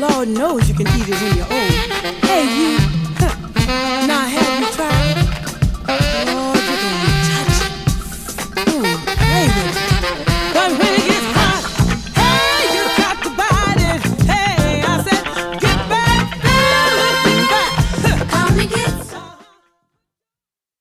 Lord knows you can eat it on your own. Hey, you, now have you tried